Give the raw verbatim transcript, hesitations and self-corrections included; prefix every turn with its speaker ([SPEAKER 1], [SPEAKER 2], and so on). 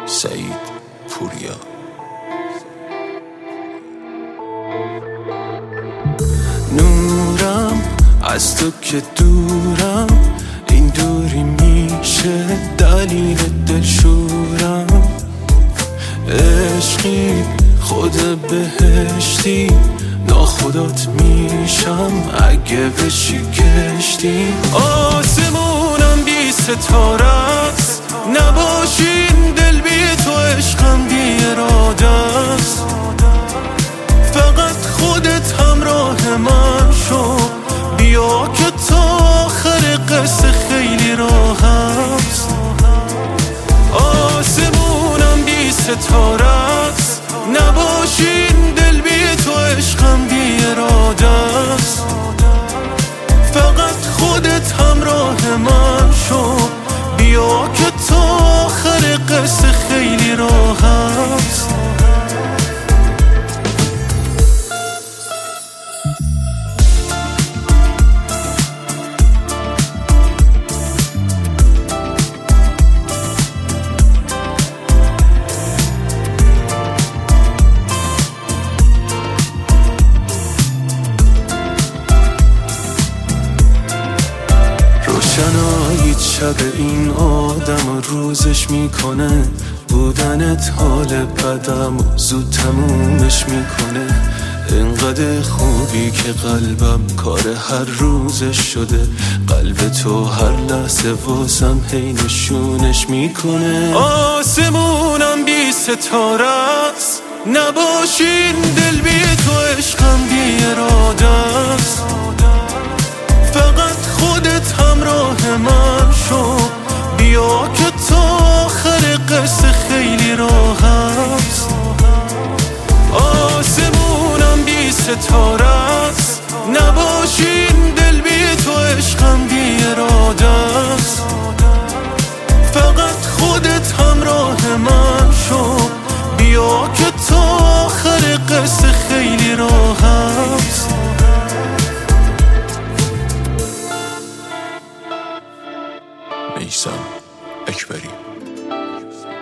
[SPEAKER 1] سعید پوریا. نورم از تو که دورم، این دوری میشه دلیل دلشورم. عشقی خود بهشتی، ناخدات میشم اگه بشی کشتی. آسمونم بی ستاره است، نباشین دل بی تو عشقم بی اراده است. فقط خودت همراه من شو، بیا که تا آخر قصه خیلی راه است. آسمونم بی ستاره است، نباشین دل بی تو عشقم بی اراده است. فقط خودت همراه من شو، بیا که تا آخر قصه خیلی راه است. روشنایی شب این آدم روزش میکنه، بودنت حال بدم و زود تمومش میکنه. انقدر خوبی که قلبم کار هر روزش شده، قلب تو هر لحظه واسم هی نشونش میکنه. آسمونم بی ستاره است، نباشین دل بی تو عشقم بی اراده است. فقط خودت همراه من شو، بیا که تا آخر قصه خیلی راه است. آسمونم بی ستاره است، نباشین دل بی تو عشقم بی اراده است. فقط خودت همراه من شو، بیا که تا آخر قصه خیلی راه است. میثم اکبری.